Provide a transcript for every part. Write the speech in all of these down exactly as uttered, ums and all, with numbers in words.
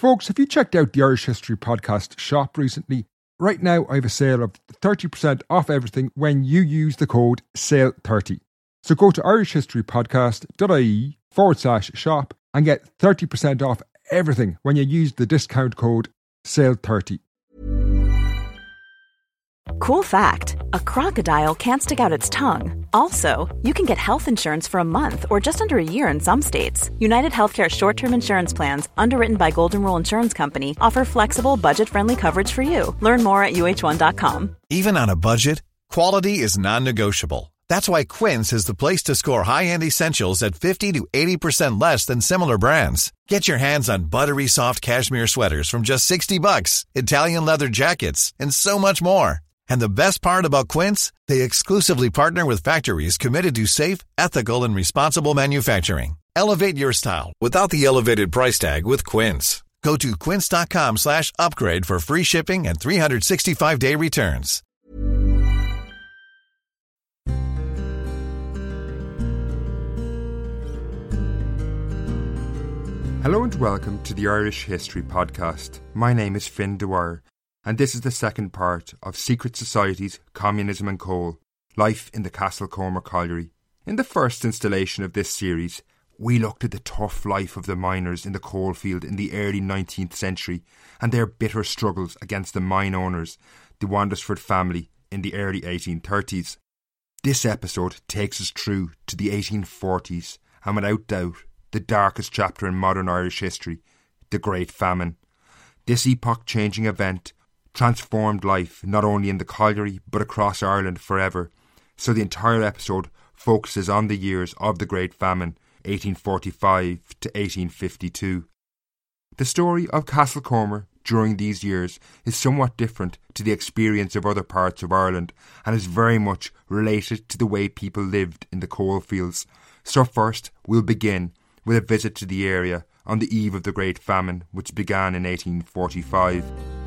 Folks, have you checked out the Irish History Podcast shop recently? Right now, I have a sale of thirty percent off everything when you use the code sale thirty. So go to irishhistorypodcast.ie forward slash shop and get thirty percent off everything when you use the discount code sale thirty. Cool fact, a crocodile can't stick out its tongue. Also, you can get health insurance for a month or just under a year in some states. United Healthcare short-term insurance plans, underwritten by Golden Rule Insurance Company, offer flexible, budget-friendly coverage for you. Learn more at U H one dot com. Even on a budget, quality is non-negotiable. That's why Quince is the place to score high-end essentials at fifty to eighty percent less than similar brands. Get your hands on buttery soft cashmere sweaters from just sixty bucks, Italian leather jackets, and so much more. And the best part about Quince, they exclusively partner with factories committed to safe, ethical, and responsible manufacturing. Elevate your style without the elevated price tag with Quince. Go to quince.com slash upgrade for free shipping and three sixty-five day returns. Hello and welcome to the Irish History Podcast. My name is Finn Dwyer, and this is the second part of Secret Societies, Communism and Coal, Life in the Castlecomer Colliery. In the first installation of this series, we looked at the tough life of the miners in the coalfield in the early nineteenth century and their bitter struggles against the mine owners, the Wandesford family, in the early eighteen thirties. This episode takes us through to the eighteen forties and, without doubt, the darkest chapter in modern Irish history, the Great Famine. This epoch-changing event transformed life not only in the colliery but across Ireland forever, so the entire episode focuses on the years of the Great Famine, eighteen forty-five to eighteen fifty-two. The story of Castlecomer during these years is somewhat different to the experience of other parts of Ireland and is very much related to the way people lived in the coalfields. So first, we'll begin with a visit to the area on the eve of the Great Famine, which began in eighteen forty-five.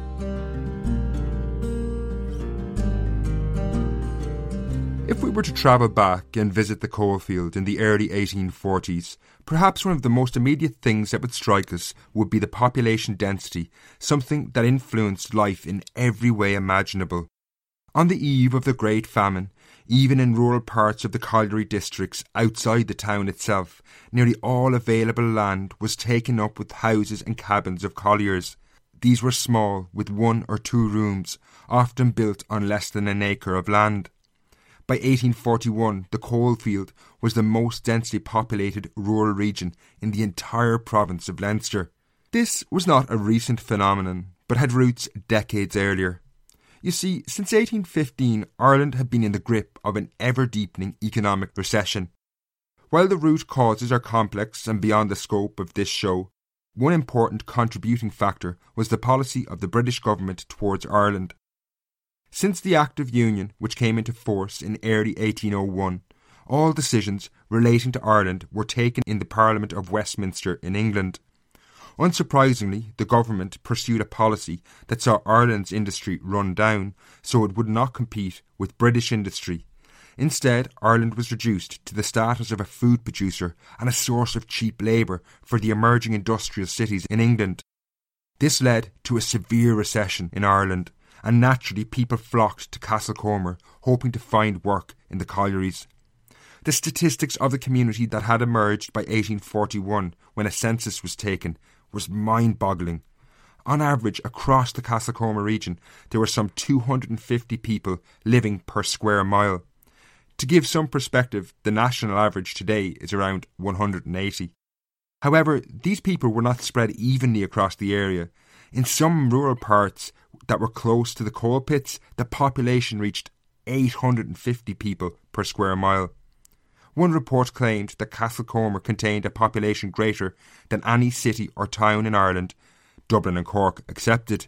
If we were to travel back and visit the coalfield in the early eighteen forties, perhaps one of the most immediate things that would strike us would be the population density, something that influenced life in every way imaginable. On the eve of the Great Famine, even in rural parts of the colliery districts outside the town itself, nearly all available land was taken up with houses and cabins of colliers. These were small, with one or two rooms, often built on less than an acre of land. By eighteen forty-one, the coalfield was the most densely populated rural region in the entire province of Leinster. This was not a recent phenomenon, but had roots decades earlier. You see, since eighteen fifteen, Ireland had been in the grip of an ever-deepening economic recession. While the root causes are complex and beyond the scope of this show, one important contributing factor was the policy of the British government towards Ireland. Since the Act of Union, which came into force in early eighteen oh one, all decisions relating to Ireland were taken in the Parliament of Westminster in England. Unsurprisingly, the government pursued a policy that saw Ireland's industry run down so it would not compete with British industry. Instead, Ireland was reduced to the status of a food producer and a source of cheap labour for the emerging industrial cities in England. This led to a severe recession in Ireland, and naturally people flocked to Castlecomer hoping to find work in the collieries. The statistics of the community that had emerged by eighteen forty-one, when a census was taken, was mind-boggling. On average, across the Castlecomer region, there were some two hundred fifty people living per square mile. To give some perspective, the national average today is around one hundred eighty. However, these people were not spread evenly across the area. In some rural parts that were close to the coal pits, the population reached eight hundred fifty people per square mile. One report claimed that Castlecomer contained a population greater than any city or town in Ireland, Dublin and Cork excepted.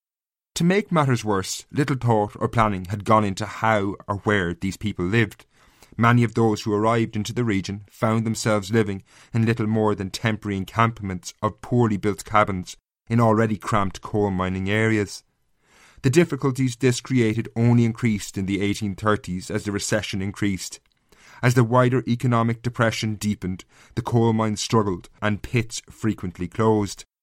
To make matters worse, little thought or planning had gone into how or where these people lived. Many of those who arrived into the region found themselves living in little more than temporary encampments of poorly built cabins in already cramped coal mining areas. The difficulties this created only increased in the eighteen thirties as the recession increased. As the wider economic depression deepened, the coal mines struggled and pits frequently closed.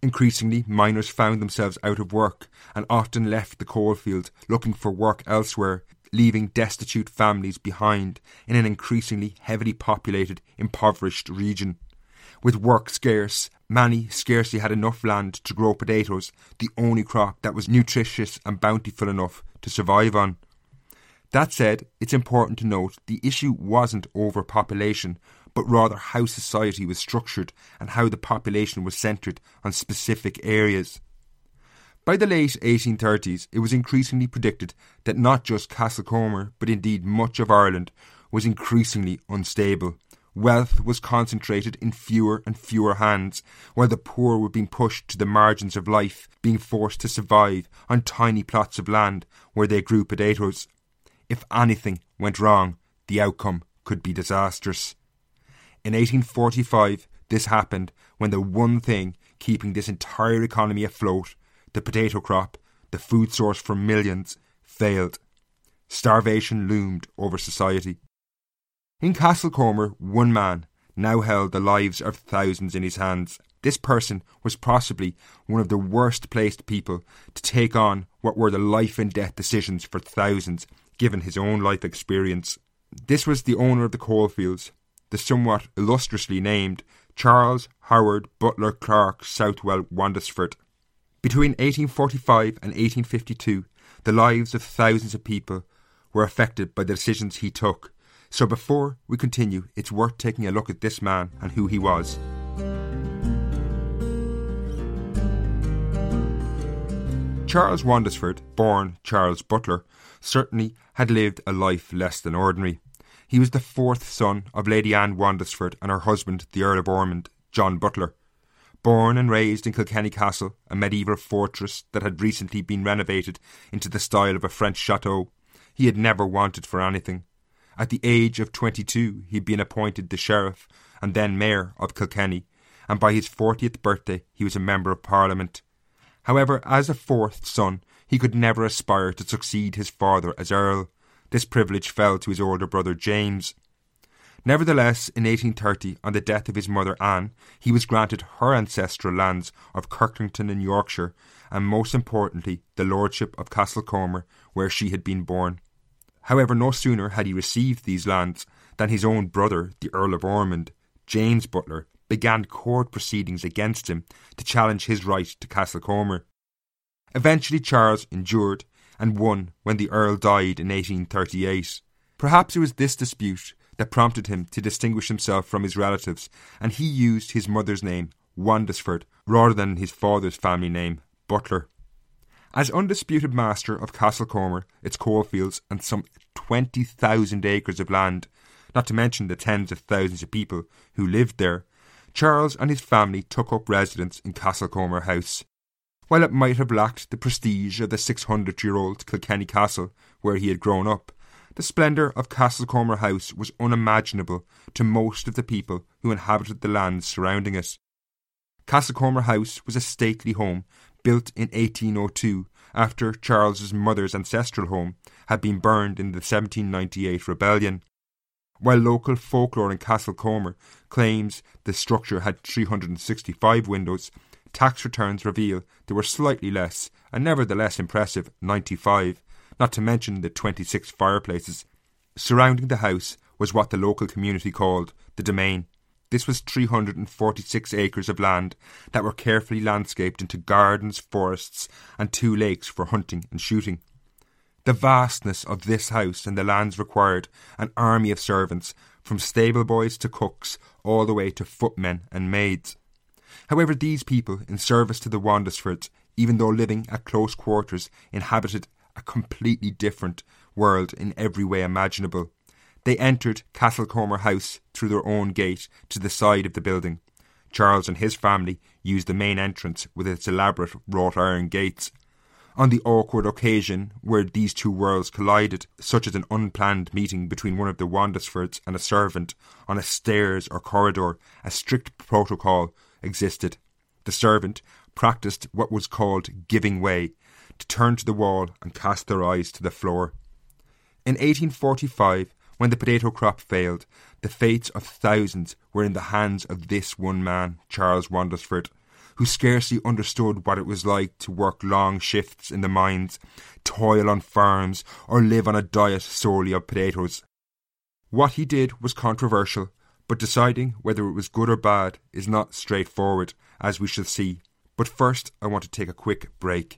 Increasingly, miners found themselves out of work and often left the coalfield looking for work elsewhere, leaving destitute families behind in an increasingly heavily populated, impoverished region. With work scarce, many scarcely had enough land to grow potatoes, the only crop that was nutritious and bountiful enough to survive on. That said, it's important to note the issue wasn't overpopulation, but rather how society was structured and how the population was centred on specific areas. By the late eighteen thirties, it was increasingly predicted that not just Castlecomer, but indeed much of Ireland, was increasingly unstable. Wealth was concentrated in fewer and fewer hands, while the poor were being pushed to the margins of life, being forced to survive on tiny plots of land where they grew potatoes. If anything went wrong, the outcome could be disastrous. In eighteen forty-five, this happened when the one thing keeping this entire economy afloat, the potato crop, the food source for millions, failed. Starvation loomed over society. In Castlecomer, one man now held the lives of thousands in his hands. This person was possibly one of the worst placed people to take on what were the life and death decisions for thousands, given his own life experience. This was the owner of the coalfields, the somewhat illustriously named Charles Howard Butler Clark Southwell Wandesford. Between eighteen forty-five and eighteen fifty-two, the lives of thousands of people were affected by the decisions he took. So before we continue, it's worth taking a look at this man and who he was. Charles Wandesford, born Charles Butler, certainly had lived a life less than ordinary. He was the fourth son of Lady Anne Wandesford and her husband, the Earl of Ormond, John Butler. Born and raised in Kilkenny Castle, a medieval fortress that had recently been renovated into the style of a French chateau, he had never wanted for anything. At the age of twenty-two, he had been appointed the Sheriff and then Mayor of Kilkenny, and by his fortieth birthday he was a Member of Parliament. However, as a fourth son, he could never aspire to succeed his father as Earl. This privilege fell to his older brother James. Nevertheless, in eighteen thirty, on the death of his mother Anne, he was granted her ancestral lands of Kirklington in Yorkshire, and most importantly, the lordship of Castlecomer, where she had been born. However, no sooner had he received these lands than his own brother, the Earl of Ormond, James Butler, began court proceedings against him to challenge his right to Castlecomer. Eventually Charles endured and won when the Earl died in eighteen thirty-eight. Perhaps it was this dispute that prompted him to distinguish himself from his relatives, and he used his mother's name, Wandesford, rather than his father's family name, Butler. As undisputed master of Castlecomer, its coalfields and some twenty thousand acres of land, not to mention the tens of thousands of people who lived there, Charles and his family took up residence in Castlecomer House. While it might have lacked the prestige of the six hundred year old Kilkenny Castle where he had grown up, the splendour of Castlecomer House was unimaginable to most of the people who inhabited the lands surrounding it. Castlecomer House was a stately home built in eighteen oh two after Charles's mother's ancestral home had been burned in the seventeen ninety-eight rebellion. While local folklore in Castlecomer claims the structure had three hundred sixty-five windows, tax returns reveal there were slightly less, and nevertheless impressive, ninety-five, not to mention the twenty-six fireplaces. Surrounding the house was what the local community called the Domain. This was three hundred forty-six acres of land that were carefully landscaped into gardens, forests, and two lakes for hunting and shooting. The vastness of this house and the lands required an army of servants, from stable boys to cooks, all the way to footmen and maids. However, these people, in service to the Wandesfords, even though living at close quarters, inhabited a completely different world in every way imaginable. They entered Castlecomer House through their own gate to the side of the building. Charles and his family used the main entrance with its elaborate wrought iron gates. On the awkward occasion where these two worlds collided, such as an unplanned meeting between one of the Wandesfords and a servant on a stairs or corridor, a strict protocol existed. The servant practised what was called giving way, to turn to the wall and cast their eyes to the floor. In eighteen forty-five, when the potato crop failed, the fates of thousands were in the hands of this one man, Charles Wandesford, who scarcely understood what it was like to work long shifts in the mines, toil on farms, or live on a diet solely of potatoes. What he did was controversial, but deciding whether it was good or bad is not straightforward, as we shall see. But first, I want to take a quick break.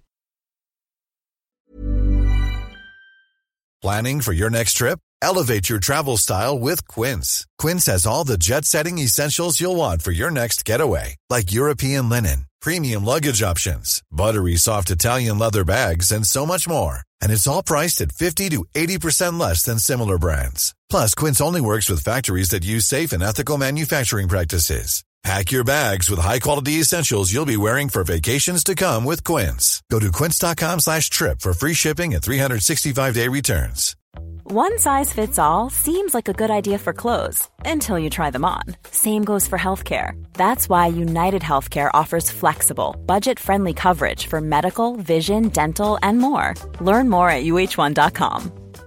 Planning for your next trip? Elevate your travel style with Quince. Quince has all the jet-setting essentials you'll want for your next getaway, like European linen, premium luggage options, buttery soft Italian leather bags, and so much more. And it's all priced at fifty to eighty percent less than similar brands. Plus, Quince only works with factories that use safe and ethical manufacturing practices. Pack your bags with high-quality essentials you'll be wearing for vacations to come with Quince. Go to quince.com slash trip for free shipping and three sixty-five day returns. One size fits all seems like a good idea for clothes until you try them on. Same goes for healthcare. That's why United Healthcare offers flexible, budget-friendly coverage for medical, vision, dental, and more. Learn more at U H one dot com.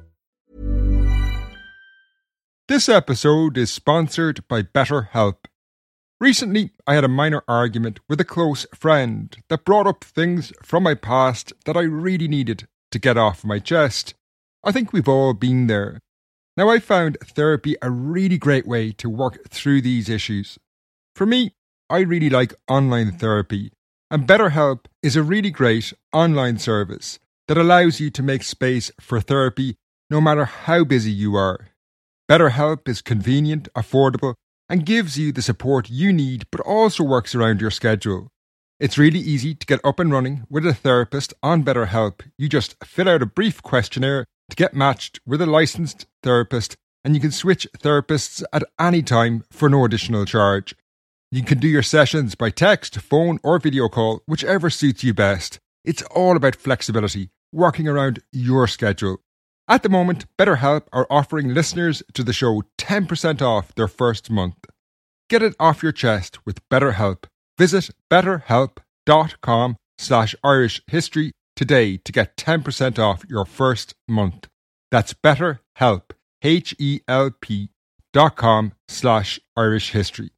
This episode is sponsored by BetterHelp. Recently, I had a minor argument with a close friend that brought up things from my past that I really needed to get off my chest. I think we've all been there. Now, I found therapy a really great way to work through these issues. For me, I really like online therapy, and BetterHelp is a really great online service that allows you to make space for therapy no matter how busy you are. BetterHelp is convenient, affordable, and gives you the support you need, but also works around your schedule. It's really easy to get up and running with a therapist on BetterHelp. You just fill out a brief questionnaire to get matched with a licensed therapist, and you can switch therapists at any time for no additional charge. You can do your sessions by text, phone, or video call, whichever suits you best. It's all about flexibility, working around your schedule. At the moment, BetterHelp are offering listeners to the show ten percent off their first month. Get it off your chest with BetterHelp. Visit betterhelp.com slash Irish history today to get ten percent off your first month. That's BetterHelp, H-E-L-P dot com slash Irish history.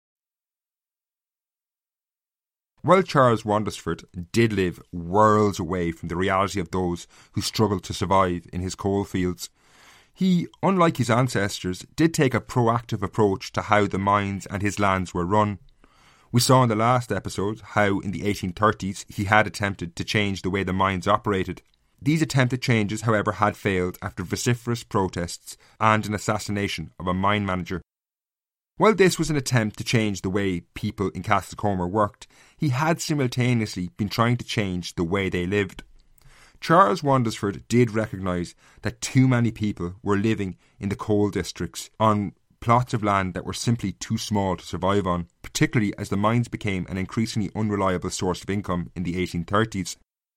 While Charles Wandesford did live worlds away from the reality of those who struggled to survive in his coalfields, he, unlike his ancestors, did take a proactive approach to how the mines and his lands were run. We saw in the last episode how in the eighteen thirties he had attempted to change the way the mines operated. These attempted changes, however, had failed after vociferous protests and an assassination of a mine manager. While this was an attempt to change the way people in Castlecomer worked, he had simultaneously been trying to change the way they lived. Charles Wandesford did recognise that too many people were living in the coal districts on plots of land that were simply too small to survive on, particularly as the mines became an increasingly unreliable source of income in the eighteen thirties.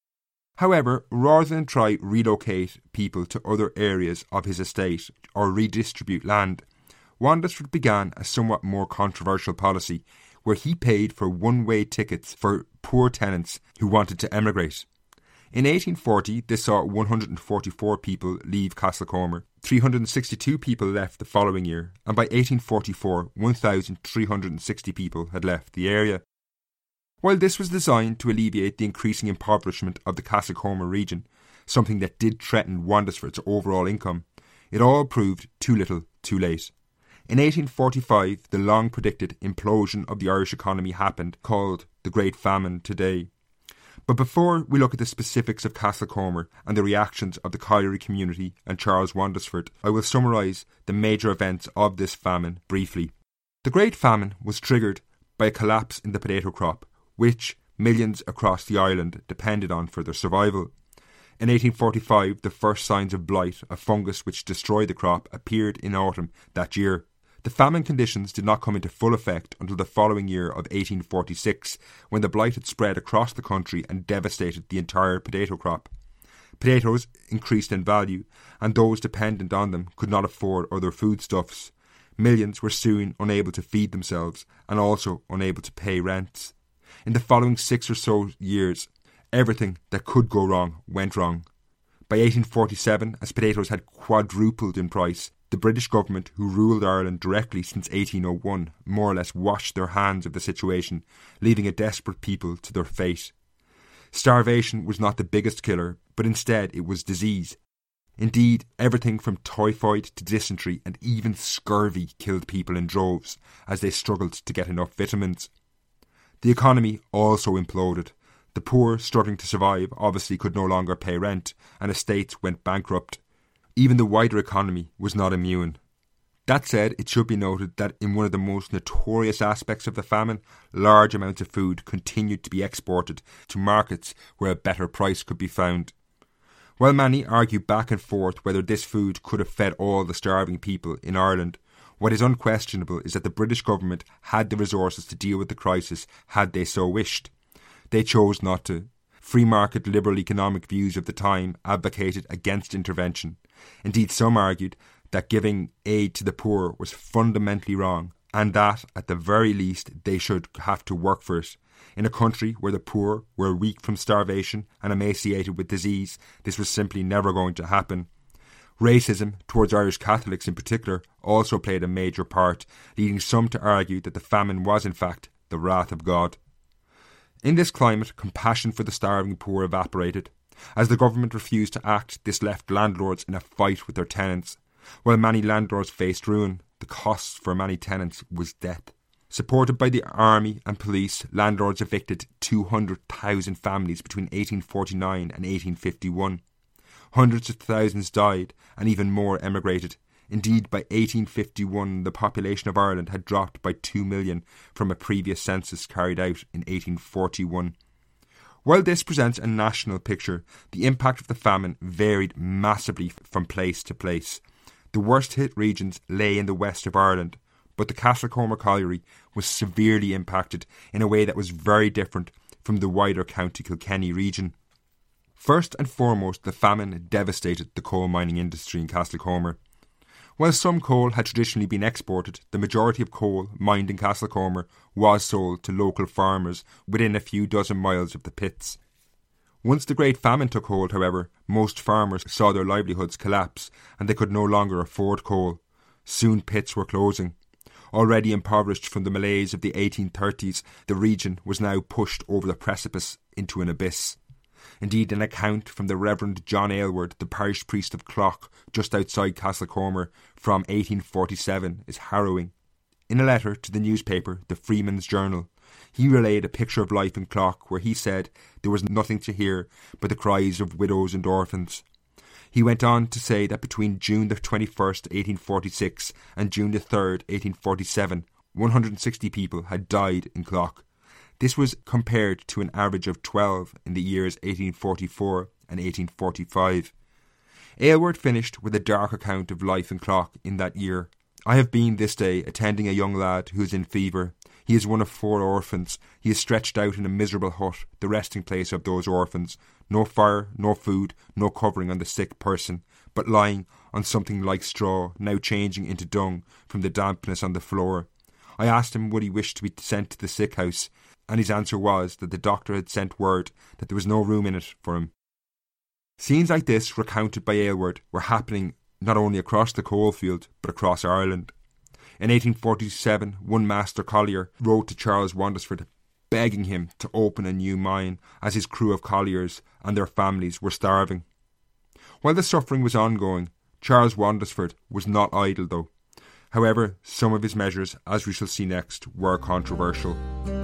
However, rather than try relocate people to other areas of his estate or redistribute land, Wandesford began a somewhat more controversial policy where he paid for one-way tickets for poor tenants who wanted to emigrate. In eighteen forty, this saw one hundred forty-four people leave Castlecomer, three hundred sixty-two people left the following year, and by eighteen forty-four, one thousand three hundred sixty people had left the area. While this was designed to alleviate the increasing impoverishment of the Castlecomer region, something that did threaten Wandesford's overall income, it all proved too little, too late. In eighteen forty-five, the long-predicted implosion of the Irish economy happened, called the Great Famine today. But before we look at the specifics of Castlecomer and the reactions of the colliery community and Charles Wandesford, I will summarise the major events of this famine briefly. The Great Famine was triggered by a collapse in the potato crop, which millions across the island depended on for their survival. In eighteen forty-five, the first signs of blight, a fungus which destroyed the crop, appeared in autumn that year. The famine conditions did not come into full effect until the following year of eighteen forty-six, when the blight had spread across the country and devastated the entire potato crop. Potatoes increased in value, and those dependent on them could not afford other foodstuffs. Millions were soon unable to feed themselves, and also unable to pay rents. In the following six or so years, everything that could go wrong went wrong. By eighteen forty-seven, as potatoes had quadrupled in price, The British government, who ruled Ireland directly since eighteen oh one, more or less washed their hands of the situation, leaving a desperate people to their fate. Starvation was not the biggest killer, but instead it was disease. Indeed, everything from typhoid to dysentery and even scurvy killed people in droves as they struggled to get enough vitamins. The economy also imploded. The poor, struggling to survive, obviously could no longer pay rent, and estates went bankrupt. Even the wider economy was not immune. That said, it should be noted that in one of the most notorious aspects of the famine, large amounts of food continued to be exported to markets where a better price could be found. While many argue back and forth whether this food could have fed all the starving people in Ireland, what is unquestionable is that the British government had the resources to deal with the crisis had they so wished. They chose not to. Free market liberal economic views of the time advocated against intervention. Indeed, some argued that giving aid to the poor was fundamentally wrong, and that, at the very least, they should have to work for it. In a country where the poor were weak from starvation and emaciated with disease, this was simply never going to happen. Racism, towards Irish Catholics in particular, also played a major part, leading some to argue that the famine was in fact the wrath of God. In this climate, compassion for the starving poor evaporated. As the government refused to act, this left landlords in a fight with their tenants. While many landlords faced ruin, the cost for many tenants was death. Supported by the army and police, landlords evicted two hundred thousand families between eighteen forty-nine and eighteen fifty-one. Hundreds of thousands died, and even more emigrated. Indeed, by eighteen fifty-one, the population of Ireland had dropped by two million from a previous census carried out in eighteen forty-one. While this presents a national picture, the impact of the famine varied massively from place to place. The worst hit regions lay in the west of Ireland, but the Castlecomer colliery was severely impacted in a way that was very different from the wider County Kilkenny region. First and foremost, the famine devastated the coal mining industry in Castlecomer. While some coal had traditionally been exported, the majority of coal mined in Castlecomer was sold to local farmers within a few dozen miles of the pits. Once the Great Famine took hold, however, most farmers saw their livelihoods collapse and they could no longer afford coal. Soon pits were closing. Already impoverished from the malaise of the eighteen thirties, the region was now pushed over the precipice into an abyss. Indeed, an account from the Reverend John Aylward, the parish priest of Clough, just outside Castlecomer, from eighteen forty-seven, is harrowing. In a letter to the newspaper, the Freeman's Journal, he relayed a picture of life in Clough where he said there was nothing to hear but the cries of widows and orphans. He went on to say that between June the twenty-first, eighteen forty-six and June the third, eighteen forty-seven, one hundred sixty people had died in Clough. This was compared to an average of twelve in the years eighteen forty-four and eighteen forty-five. Aylward finished with a dark account of life in Clough in that year. I have been this day attending a young lad who is in fever. He is one of four orphans. He is stretched out in a miserable hut, the resting place of those orphans. No fire, no food, no covering on the sick person, but lying on something like straw, now changing into dung from the dampness on the floor. I asked him would he wish to be sent to the sick house, and his answer was that the doctor had sent word that there was no room in it for him. Scenes like this, recounted by Aylward, were happening not only across the coalfield, but across Ireland. In eighteen forty-seven, one master collier wrote to Charles Wandesford begging him to open a new mine as his crew of colliers and their families were starving. While the suffering was ongoing, Charles Wandesford was not idle though. However, some of his measures, as we shall see next, were controversial.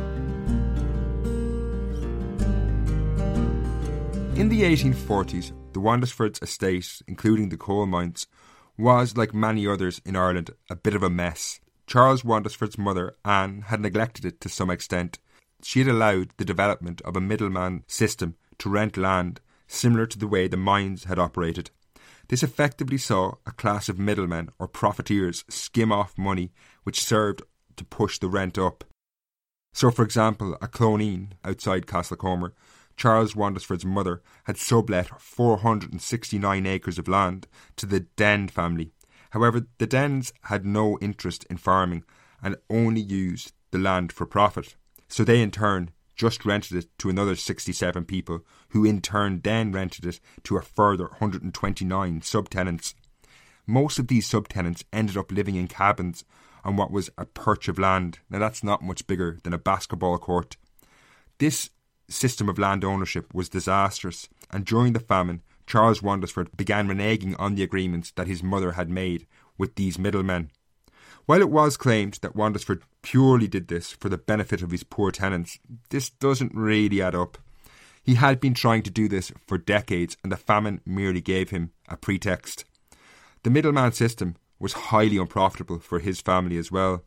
In the eighteen forties, the Wandesford's estate, including the coal mines, was, like many others in Ireland, a bit of a mess. Charles Wandesford's mother, Anne, had neglected it to some extent. She had allowed the development of a middleman system to rent land, similar to the way the mines had operated. This effectively saw a class of middlemen or profiteers skim off money which served to push the rent up. So, for example, at Cloneen, outside Castlecomer, Charles Wandesford's mother had sublet four hundred sixty-nine acres of land to the Den family. However, the Dens had no interest in farming and only used the land for profit. So they in turn just rented it to another sixty-seven people, who in turn then rented it to a further one hundred twenty-nine subtenants. most of these subtenants ended up living in cabins on what was a perch of land. Now that's not much bigger than a basketball court. This system of land ownership was disastrous, and during the famine, Charles Wandesford began reneging on the agreements that his mother had made with these middlemen. While it was claimed that Wandesford purely did this for the benefit of his poor tenants, this doesn't really add up. He had been trying to do this for decades, and the famine merely gave him a pretext. The middleman system was highly unprofitable for his family as well.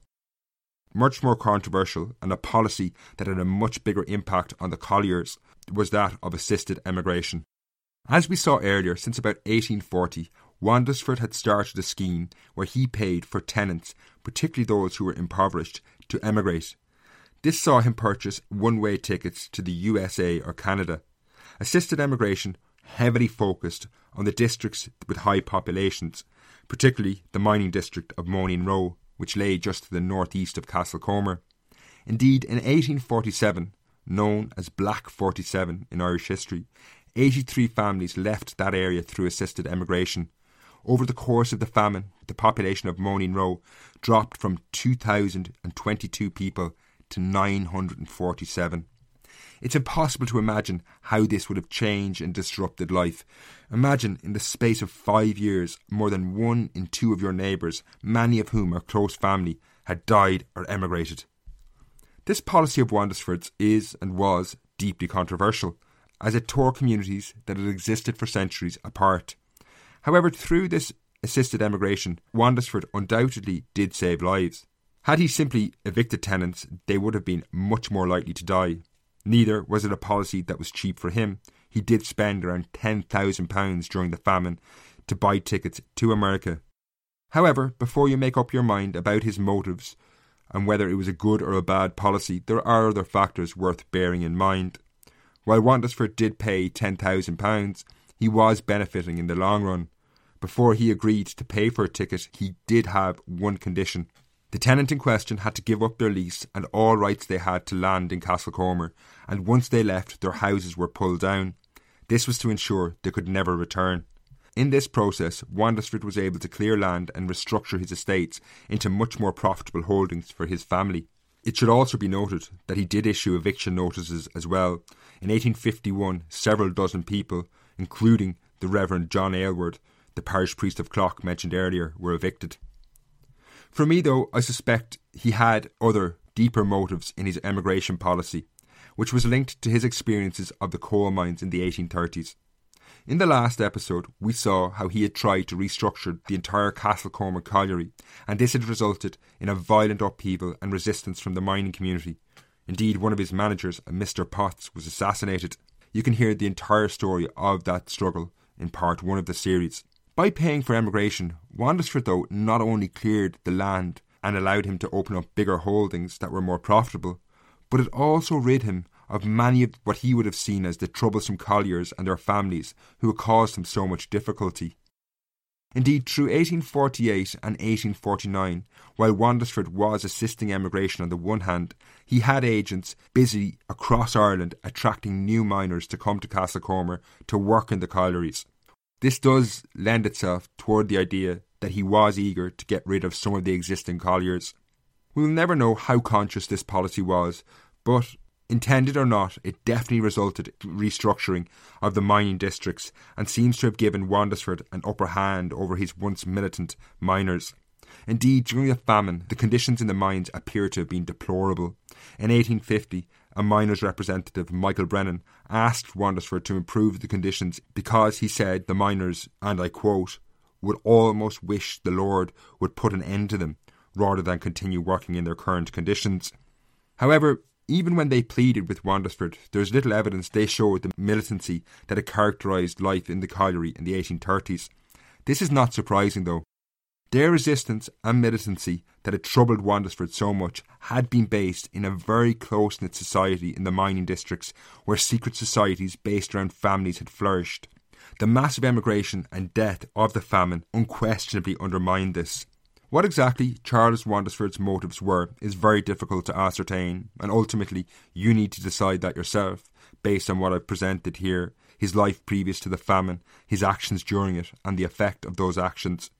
Much more controversial, and a policy that had a much bigger impact on the colliers, was that of assisted emigration. As we saw earlier, since about eighteen forty, Wandesford had started a scheme where he paid for tenants, particularly those who were impoverished, to emigrate. This saw him purchase one-way tickets to the U S A or Canada. Assisted emigration heavily focused on the districts with high populations, particularly the mining district of Moyne Row, which lay just to the northeast of Castlecomer. Indeed, in eighteen forty-seven, known as Black forty-seven in Irish history, eighty-three families left that area through assisted emigration. Over the course of the famine, the population of Moyne Row dropped from two thousand twenty-two people to nine hundred forty-seven. It's impossible to imagine how this would have changed and disrupted life. Imagine, in the space of five years, more than one in two of your neighbours, many of whom are close family, had died or emigrated. This policy of Wandesford's is and was deeply controversial, as it tore communities that had existed for centuries apart. However, through this assisted emigration, Wandesford undoubtedly did save lives. Had he simply evicted tenants, they would have been much more likely to die. Neither was it a policy that was cheap for him. He did spend around ten thousand pounds during the famine to buy tickets to America. However, before you make up your mind about his motives and whether it was a good or a bad policy, there are other factors worth bearing in mind. While Wandesford did pay ten thousand pounds, he was benefiting in the long run. Before he agreed to pay for a ticket, he did have one condition. The tenant in question had to give up their lease and all rights they had to land in Castlecomer, and once they left, their houses were pulled down. This was to ensure they could never return. In this process, Wandesford was able to clear land and restructure his estates into much more profitable holdings for his family. It should also be noted that he did issue eviction notices as well. In eighteen fifty-one, several dozen people, including the Reverend John Aylward, the parish priest of Clough mentioned earlier, were evicted. For me, though, I suspect he had other, deeper motives in his emigration policy, which was linked to his experiences of the coal mines in the eighteen thirties. In the last episode, we saw how he had tried to restructure the entire Castlecomer colliery, and this had resulted in a violent upheaval and resistance from the mining community. Indeed, one of his managers, Mister Potts, was assassinated. You can hear the entire story of that struggle in part one of the series. By paying for emigration, Wandesford, though, not only cleared the land and allowed him to open up bigger holdings that were more profitable, but it also rid him of many of what he would have seen as the troublesome colliers and their families who had caused him so much difficulty. Indeed, through eighteen forty-eight and eighteen forty-nine, while Wandesford was assisting emigration on the one hand, he had agents busy across Ireland attracting new miners to come to Castlecomer to work in the collieries. This does lend itself toward the idea that he was eager to get rid of some of the existing colliers. We will never know how conscious this policy was, but intended or not, it definitely resulted in restructuring of the mining districts and seems to have given Wandesford an upper hand over his once militant miners. Indeed, during the famine, the conditions in the mines appear to have been deplorable. In eighteen fifty, a miners' representative, Michael Brennan, asked Wandesford to improve the conditions because he said the miners, and I quote, would almost wish the Lord would put an end to them rather than continue working in their current conditions. However, even when they pleaded with Wandesford, there is little evidence they showed the militancy that had characterised life in the colliery in the eighteen thirties. This is not surprising, though. Their resistance and militancy that had troubled Wandesford so much had been based in a very close-knit society in the mining districts where secret societies based around families had flourished. The massive emigration and death of the famine unquestionably undermined this. What exactly Charles Wandesford's motives were is very difficult to ascertain, and ultimately you need to decide that yourself based on what I've presented here, his life previous to the famine, his actions during it, and the effect of those actions.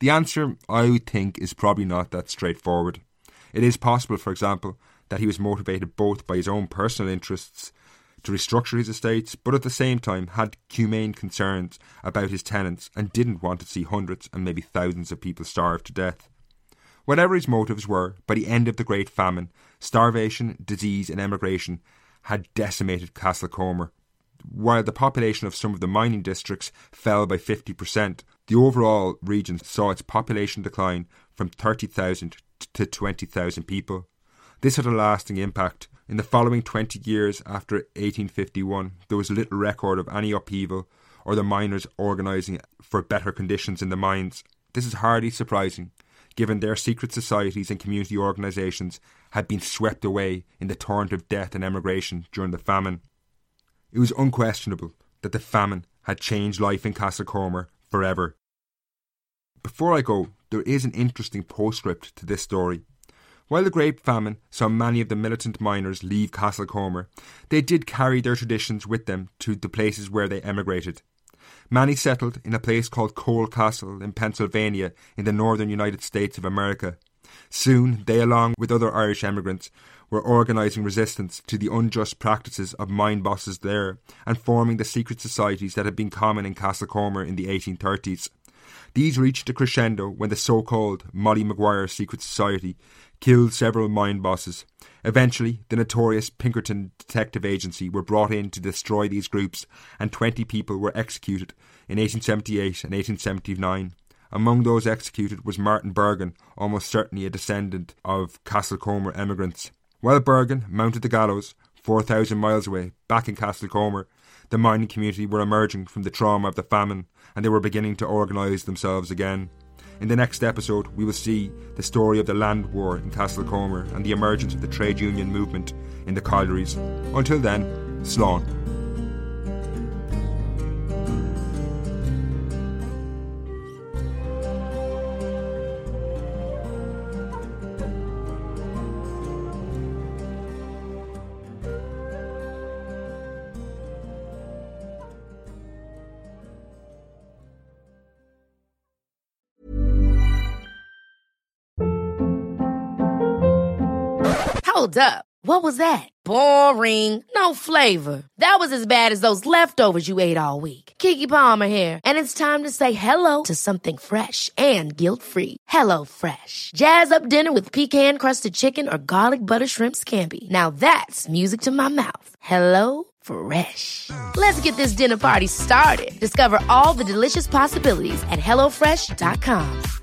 The answer, I would think, is probably not that straightforward. It is possible, for example, that he was motivated both by his own personal interests to restructure his estates, but at the same time had humane concerns about his tenants and didn't want to see hundreds and maybe thousands of people starve to death. Whatever his motives were, by the end of the Great Famine, starvation, disease and emigration had decimated Castlecomer. While the population of some of the mining districts fell by fifty percent, the overall region saw its population decline from thirty thousand to twenty thousand people. This had a lasting impact. In the following twenty years after eighteen fifty-one, there was little record of any upheaval or the miners organising for better conditions in the mines. This is hardly surprising, given their secret societies and community organisations had been swept away in the torrent of death and emigration during the famine. It was unquestionable that the famine had changed life in Castlecomer forever. Before I go, there is an interesting postscript to this story. While the Great Famine saw many of the militant miners leave Castlecomer, they did carry their traditions with them to the places where they emigrated. Many settled in a place called Cole Castle in Pennsylvania in the northern United States of America. Soon, they, along with other Irish emigrants, were organising resistance to the unjust practices of mine bosses there and forming the secret societies that had been common in Castlecomer in the eighteen thirties. These reached a crescendo when the so-called Molly Maguire Secret Society killed several mine bosses. Eventually, the notorious Pinkerton Detective Agency were brought in to destroy these groups, and twenty people were executed in eighteen seventy-eight and eighteen seventy-nine. Among those executed was Martin Bergen, almost certainly a descendant of Castlecomer emigrants. While Bergen mounted the gallows, four thousand miles away, back in Castlecomer, the mining community were emerging from the trauma of the famine, and they were beginning to organise themselves again. In the next episode, we will see the story of the land war in Castlecomer and the emergence of the trade union movement in the collieries. Until then, slán. Hold up. What was that? Boring. No flavor. That was as bad as those leftovers you ate all week. Keke Palmer here, and it's time to say hello to something fresh and guilt-free. Hello Fresh. Jazz up dinner with pecan-crusted chicken or garlic butter shrimp scampi. Now that's music to my mouth. Hello Fresh. Let's get this dinner party started. Discover all the delicious possibilities at hello fresh dot com.